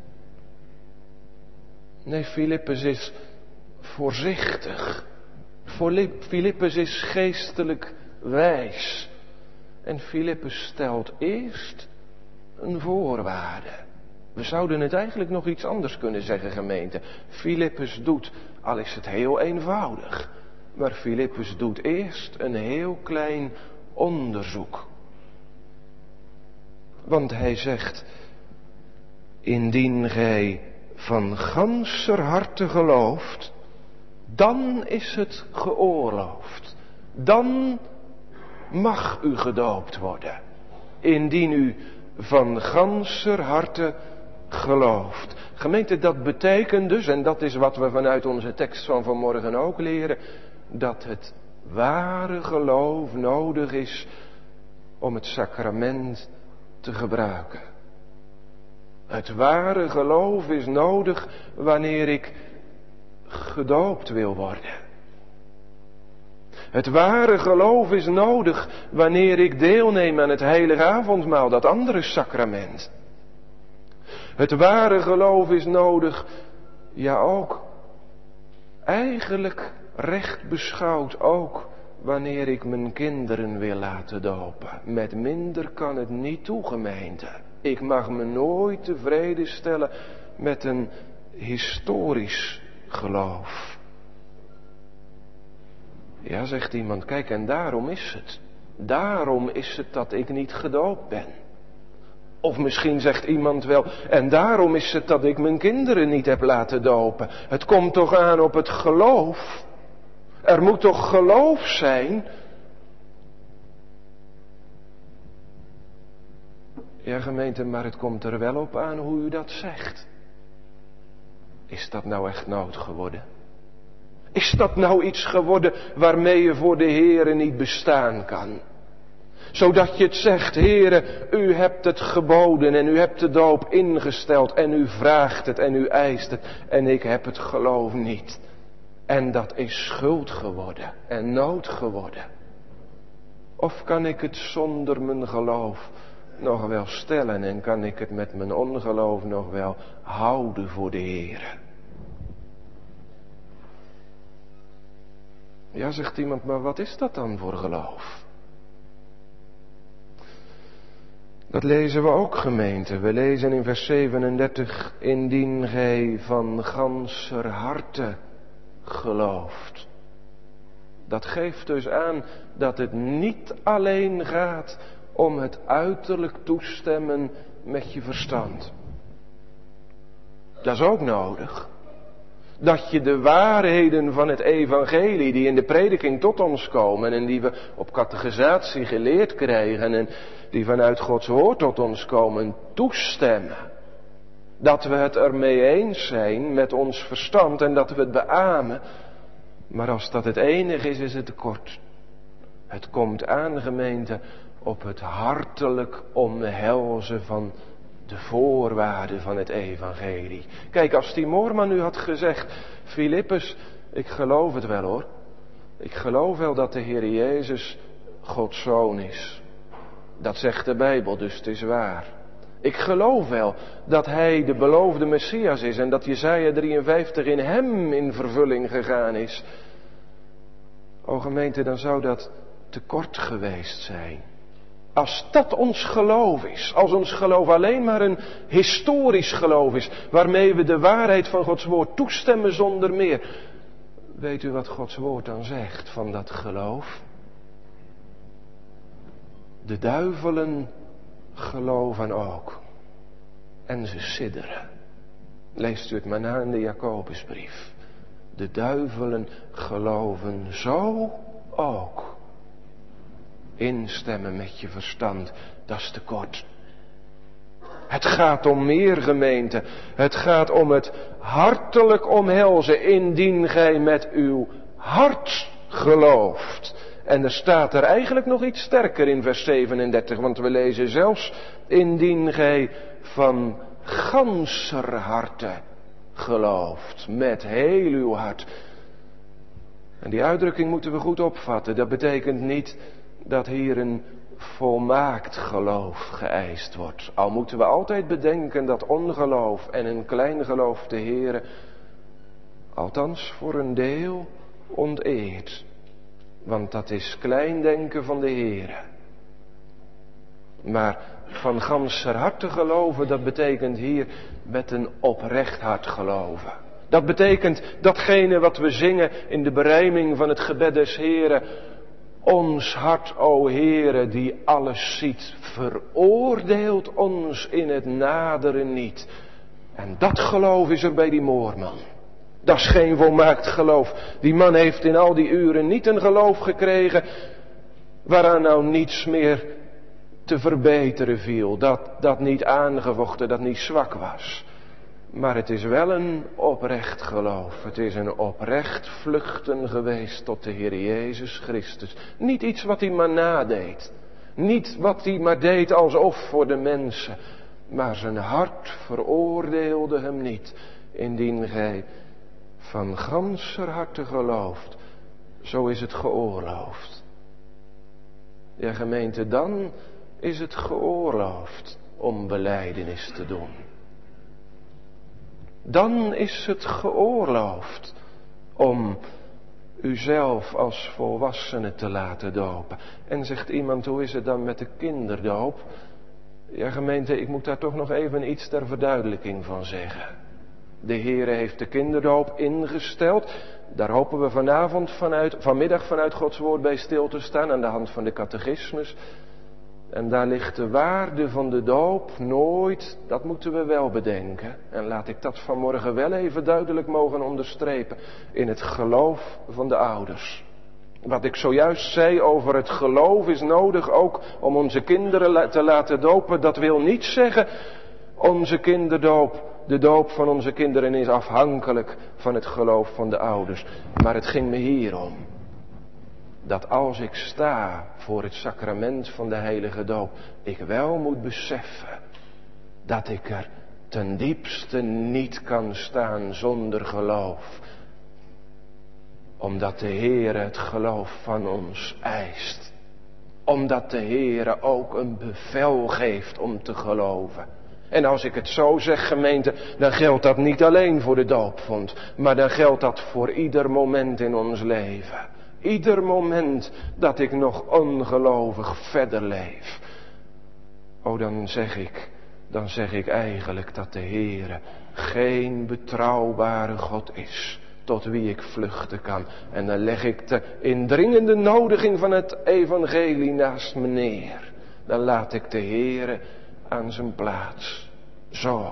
Nee, Filippus is voorzichtig. Filippus is geestelijk wijs. En Filippus stelt eerst een voorwaarde. We zouden het eigenlijk nog iets anders kunnen zeggen, gemeente. Filippus doet, al is het heel eenvoudig, maar Filippus doet eerst een heel klein onderzoek. Want hij zegt, indien gij van ganser harte gelooft, dan is het geoorloofd. Dan mag u gedoopt worden. Indien u van ganser harte gelooft. Gemeente, dat betekent dus, en dat is wat we vanuit onze tekst van vanmorgen ook leren, dat het ware geloof nodig is om het sacrament te gebruiken. Het ware geloof is nodig wanneer ik gedoopt wil worden. Het ware geloof is nodig wanneer ik deelneem aan het heilige avondmaal, dat andere sacrament. Het ware geloof is nodig, ja ook, eigenlijk recht beschouwd ook, wanneer ik mijn kinderen wil laten dopen. Met minder kan het niet toe, gemeente. Ik mag me nooit tevreden stellen met een historisch geloof. Ja, zegt iemand, kijk, en daarom is het. Daarom is het dat ik niet gedoopt ben. Of misschien zegt iemand wel, en daarom is het dat ik mijn kinderen niet heb laten dopen. Het komt toch aan op het geloof. Er moet toch geloof zijn? Ja, gemeente, maar het komt er wel op aan hoe u dat zegt. Is dat nou echt nood geworden? Is dat nou iets geworden waarmee je voor de Heere niet bestaan kan? Zodat je het zegt, Heere, u hebt het geboden en u hebt de doop ingesteld en u vraagt het en u eist het en ik heb het geloof niet. En dat is schuld geworden en nood geworden. Of kan ik het zonder mijn geloof nog wel stellen en kan ik het met mijn ongeloof nog wel houden voor de Heere? Ja, zegt iemand, maar wat is dat dan voor geloof? Dat lezen we ook, gemeente. We lezen in vers 37, indien gij van ganser harte gelooft. Dat geeft dus aan dat het niet alleen gaat om het uiterlijk toestemmen met je verstand. Dat is ook nodig. Dat je de waarheden van het evangelie die in de prediking tot ons komen en die we op catechisatie geleerd krijgen en die vanuit Gods woord tot ons komen, toestemmen. Dat we het ermee eens zijn met ons verstand en dat we het beamen. Maar als dat het enige is, is het tekort. Het komt aan, gemeente, op het hartelijk omhelzen van de voorwaarden van het evangelie. Kijk, als die moorman nu had gezegd, Filippus, ik geloof het wel hoor. Ik geloof wel dat de Heer Jezus Gods Zoon is. Dat zegt de Bijbel, dus het is waar. Ik geloof wel dat hij de beloofde Messias is en dat Jesaja 53 in hem in vervulling gegaan is. O gemeente, dan zou dat tekort geweest zijn. Als dat ons geloof is, als ons geloof alleen maar een historisch geloof is, waarmee we de waarheid van Gods woord toestemmen zonder meer. Weet u wat Gods woord dan zegt van dat geloof? De duivelen geloven ook. En ze sidderen. Leest u het maar na in de Jacobusbrief. De duivelen geloven zo ook. Instemmen met je verstand, dat is te kort. Het gaat om meer, gemeente. Het gaat om het hartelijk omhelzen, indien gij met uw hart gelooft. En er staat er eigenlijk nog iets sterker in vers 37, want we lezen zelfs, indien gij van ganser harte gelooft, met heel uw hart. En die uitdrukking moeten we goed opvatten. Dat betekent niet dat hier een volmaakt geloof geëist wordt. Al moeten we altijd bedenken dat ongeloof en een klein geloof de Heere, althans voor een deel, onteert. Want dat is klein denken van de Heere. Maar van ganser harte geloven, dat betekent hier met een oprecht hart geloven. Dat betekent datgene wat we zingen in de berijming van het gebed des Heeren. Ons hart, o Heere, die alles ziet, veroordeelt ons in het naderen niet. En dat geloof is er bij die moorman. Dat is geen volmaakt geloof. Die man heeft in al die uren niet een geloof gekregen waaraan nou niets meer te verbeteren viel. Dat niet aangevochten, dat niet zwak was. Maar het is wel een oprecht geloof. Het is een oprecht vluchten geweest tot de Heer Jezus Christus. Niet iets wat hij maar nadeed. Niet wat hij maar deed alsof voor de mensen. Maar zijn hart veroordeelde hem niet. Indien gij van ganser harte gelooft, zo is het geoorloofd. Ja, gemeente, dan is het geoorloofd om belijdenis te doen. Dan is het geoorloofd om uzelf als volwassene te laten dopen. En zegt iemand, hoe is het dan met de kinderdoop? Ja, gemeente, ik moet daar toch nog even iets ter verduidelijking van zeggen. De Heere heeft de kinderdoop ingesteld. Daar hopen we vanmiddag vanuit Gods woord bij stil te staan aan de hand van de catechismus. En daar ligt de waarde van de doop nooit, dat moeten we wel bedenken. En laat ik dat vanmorgen wel even duidelijk mogen onderstrepen. In het geloof van de ouders. Wat ik zojuist zei over het geloof is nodig ook om onze kinderen te laten dopen. Dat wil niet zeggen, onze kinderdoop, de doop van onze kinderen is afhankelijk van het geloof van de ouders. Maar het ging me hier om. Dat als ik sta voor het sacrament van de heilige doop, ik wel moet beseffen dat ik er ten diepste niet kan staan zonder geloof. Omdat de Heere het geloof van ons eist. Omdat de Heere ook een bevel geeft om te geloven. En als ik het zo zeg, gemeente, dan geldt dat niet alleen voor de doopvond, maar dan geldt dat voor ieder moment in ons leven. Ieder moment dat ik nog ongelovig verder leef. Oh, dan zeg ik eigenlijk dat de Heere geen betrouwbare God is, tot wie ik vluchten kan. En dan leg ik de indringende nodiging van het evangelie naast me neer. Dan laat ik de Heere aan zijn plaats. Zo,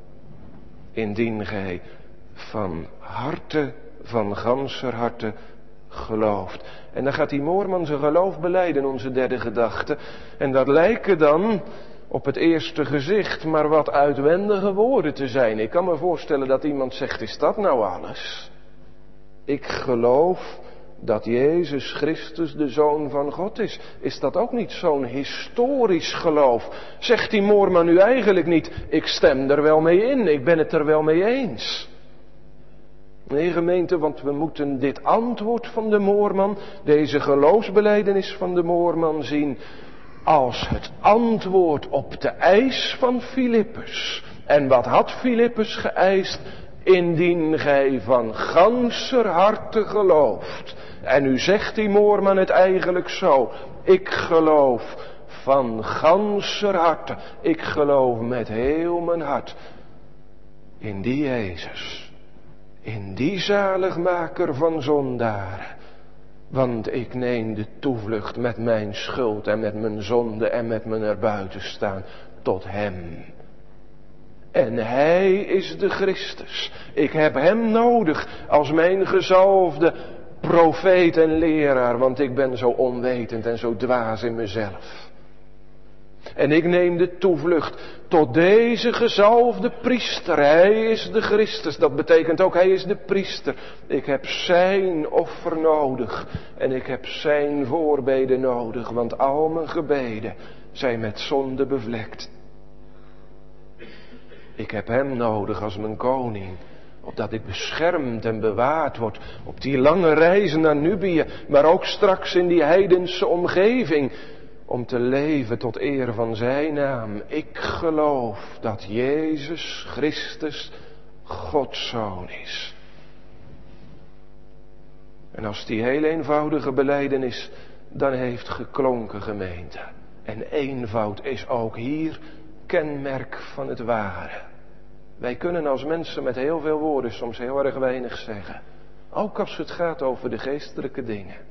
indien gij van harte, van ganser harte gelooft. En dan gaat die moorman zijn geloof belijden, onze derde gedachte. En dat lijken dan op het eerste gezicht maar wat uitwendige woorden te zijn. Ik kan me voorstellen dat iemand zegt, is dat nou alles? Ik geloof dat Jezus Christus de Zoon van God is. Is dat ook niet zo'n historisch geloof? Zegt die moorman nu eigenlijk niet, ik stem er wel mee in, ik ben het er wel mee eens. Nee, gemeente, want we moeten dit antwoord van de moorman, deze geloofsbelijdenis van de moorman zien als het antwoord op de eis van Filippus. En wat had Filippus geëist? Indien gij van ganser harte gelooft. En nu zegt die moorman het eigenlijk zo. Ik geloof van ganser harte. Ik geloof met heel mijn hart in die Jezus. In die zaligmaker van zondaren. Want ik neem de toevlucht met mijn schuld en met mijn zonde en met mijn erbuiten staan tot hem. En hij is de Christus. Ik heb hem nodig als mijn gezalfde profeet en leraar, want ik ben zo onwetend en zo dwaas in mezelf. En ik neem de toevlucht tot deze gezalfde priester. Hij is de Christus. Dat betekent ook, hij is de priester. Ik heb zijn offer nodig. En ik heb zijn voorbeden nodig. Want al mijn gebeden zijn met zonde bevlekt. Ik heb hem nodig als mijn koning. Opdat ik beschermd en bewaard word. Op die lange reizen naar Nubië. Maar ook straks in die heidense omgeving. Om te leven tot eer van zijn naam. Ik geloof dat Jezus Christus Gods Zoon is. En als die heel eenvoudige belijdenis dan heeft geklonken, gemeente. En eenvoud is ook hier kenmerk van het ware. Wij kunnen als mensen met heel veel woorden soms heel erg weinig zeggen. Ook als het gaat over de geestelijke dingen.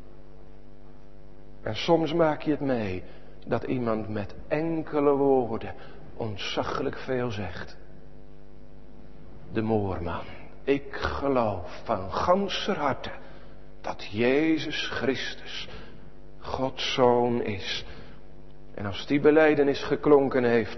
En soms maak je het mee dat iemand met enkele woorden ontzaglijk veel zegt. De moorman. Ik geloof van ganser harte dat Jezus Christus Gods Zoon is. En als die belijdenis geklonken heeft,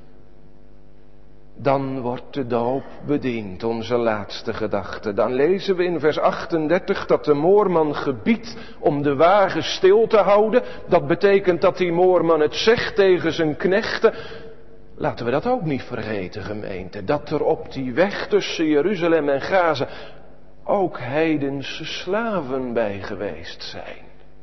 dan wordt de doop bediend, onze laatste gedachte. Dan lezen we in vers 38 dat de moorman gebiedt om de wagen stil te houden. Dat betekent dat die moorman het zegt tegen zijn knechten. Laten we dat ook niet vergeten, gemeente. Dat er op die weg tussen Jeruzalem en Gaza ook heidense slaven bij geweest zijn.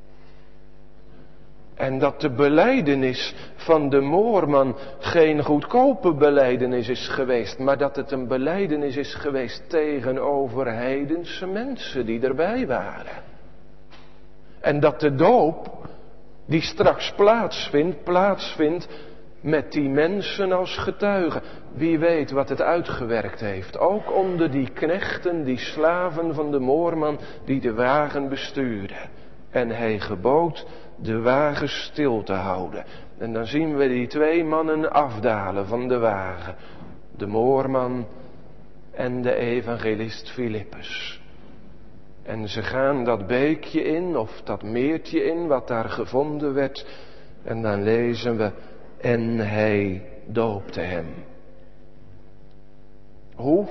En dat de belijdenis van de moorman geen goedkope belijdenis is geweest, maar dat het een belijdenis is geweest tegenover heidense mensen die erbij waren. En dat de doop die straks plaatsvindt met die mensen als getuigen. Wie weet wat het uitgewerkt heeft. Ook onder die knechten, die slaven van de moorman die de wagen bestuurden. En hij gebood de wagen stil te houden. En dan zien we die twee mannen afdalen van de wagen. De moorman en de evangelist Filippus. En ze gaan dat beekje in, of dat meertje in, wat daar gevonden werd. En dan lezen we, en hij doopte hem. Hoe?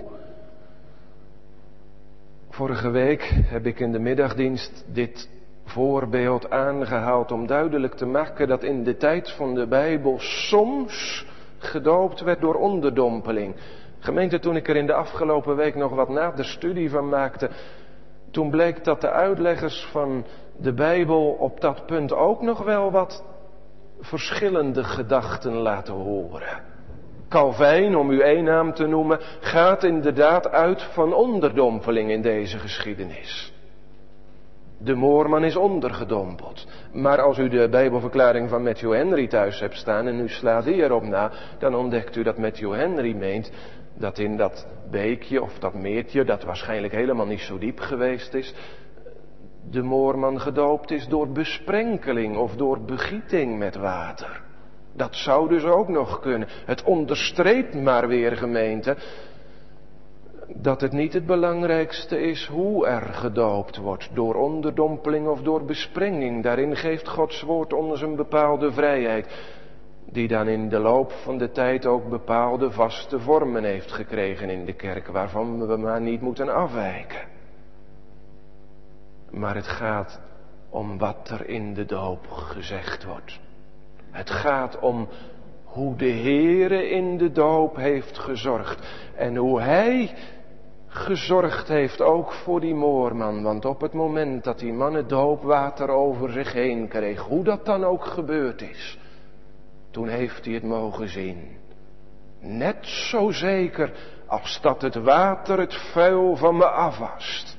Vorige week heb ik in de middagdienst dit voorbeeld aangehaald om duidelijk te maken dat in de tijd van de Bijbel soms gedoopt werd door onderdompeling. Gemeente, toen ik er in de afgelopen week nog wat nader studie van maakte, toen bleek dat de uitleggers van de Bijbel op dat punt ook nog wel wat verschillende gedachten laten horen. Calvijn, om u één naam te noemen, gaat inderdaad uit van onderdompeling in deze geschiedenis. De moorman is ondergedompeld. Maar als u de Bijbelverklaring van Matthew Henry thuis hebt staan en u slaat die erop na, dan ontdekt u dat Matthew Henry meent dat in dat beekje of dat meertje, dat waarschijnlijk helemaal niet zo diep geweest is, de moorman gedoopt is door besprenkeling of door begieting met water. Dat zou dus ook nog kunnen. Het onderstreept maar weer, gemeente, dat het niet het belangrijkste is hoe er gedoopt wordt, door onderdompeling of door besprenging. Daarin geeft Gods woord ons een bepaalde vrijheid, die dan in de loop van de tijd ook bepaalde vaste vormen heeft gekregen in de kerk, waarvan we maar niet moeten afwijken. Maar het gaat om wat er in de doop gezegd wordt. Het gaat om hoe de Heere in de doop heeft gezorgd. En hoe Hij gezorgd heeft ook voor die moorman. Want op het moment dat die man het doopwater over zich heen kreeg, hoe dat dan ook gebeurd is, toen heeft hij het mogen zien. Net zo zeker als dat het water het vuil van me afwast.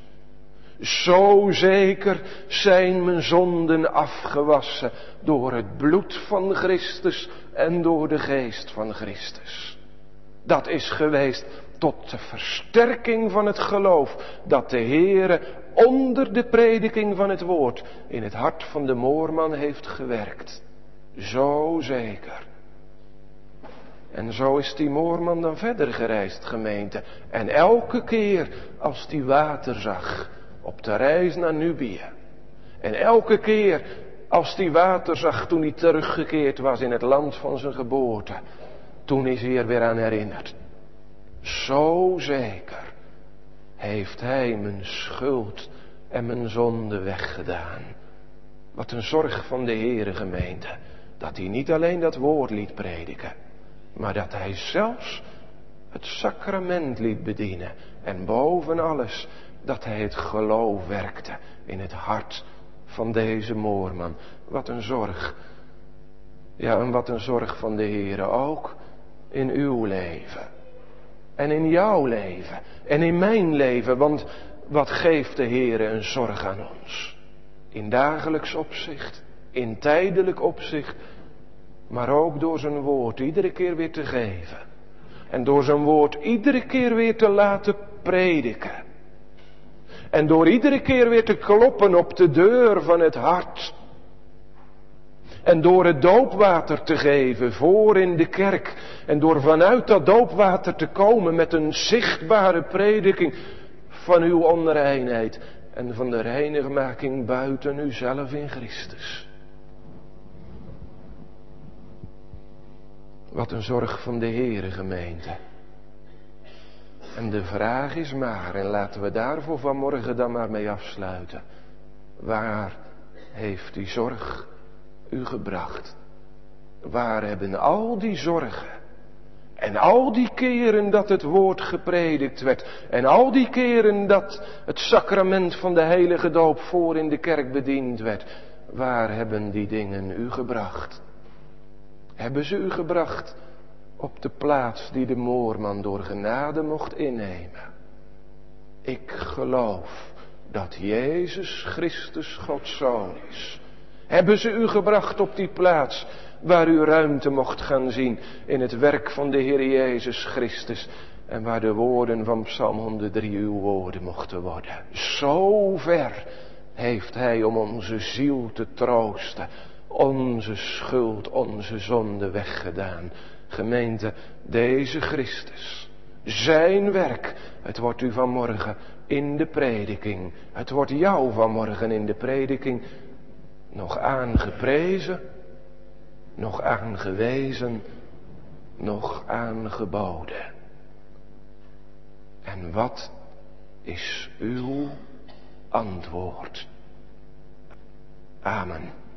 Zo zeker zijn mijn zonden afgewassen door het bloed van Christus en door de geest van Christus. Dat is geweest tot de versterking van het geloof dat de Heere onder de prediking van het woord in het hart van de moorman heeft gewerkt. Zo zeker. En zo is die moorman dan verder gereisd, gemeente. En elke keer als die water zag op de reis naar Nubië. En elke keer als die water zag toen hij teruggekeerd was in het land van zijn geboorte. Toen is hij er weer aan herinnerd. Zo zeker heeft hij mijn schuld en mijn zonde weggedaan. Wat een zorg van de Heere, gemeente. Dat hij niet alleen dat woord liet prediken, maar dat hij zelfs het sacrament liet bedienen. En boven alles dat hij het geloof werkte in het hart van deze moorman. Wat een zorg. Ja, en wat een zorg van de Heere ook in uw leven. En in jouw leven. En in mijn leven. Want wat geeft de Heere een zorg aan ons? In dagelijks opzicht. In tijdelijk opzicht. Maar ook door zijn woord iedere keer weer te geven. En door zijn woord iedere keer weer te laten prediken. En door iedere keer weer te kloppen op de deur van het hart. En door het doopwater te geven voor in de kerk. En door vanuit dat doopwater te komen met een zichtbare prediking van uw onreinheid. En van de reinigmaking buiten uzelf in Christus. Wat een zorg van de Heere, gemeente. En de vraag is maar, en laten we daarvoor vanmorgen dan maar mee afsluiten. Waar heeft die zorg u gebracht? Waar hebben al die zorgen En al die keren dat het woord gepredikt werd. En al die keren dat het sacrament van de heilige doop voor in de kerk bediend werd. Waar hebben die dingen u gebracht? Hebben ze u gebracht op de plaats die de moorman door genade mocht innemen? Ik geloof dat Jezus Christus Gods Zoon is. Hebben ze u gebracht op die plaats waar u ruimte mocht gaan zien in het werk van de Heer Jezus Christus en waar de woorden van Psalm 103 uw woorden mochten worden? Zo ver heeft Hij om onze ziel te troosten, onze schuld, onze zonde weggedaan. Gemeente, deze Christus, zijn werk, het wordt u vanmorgen in de prediking, het wordt jou vanmorgen in de prediking nog aangeprezen, nog aangewezen, nog aangeboden. En wat is uw antwoord? Amen.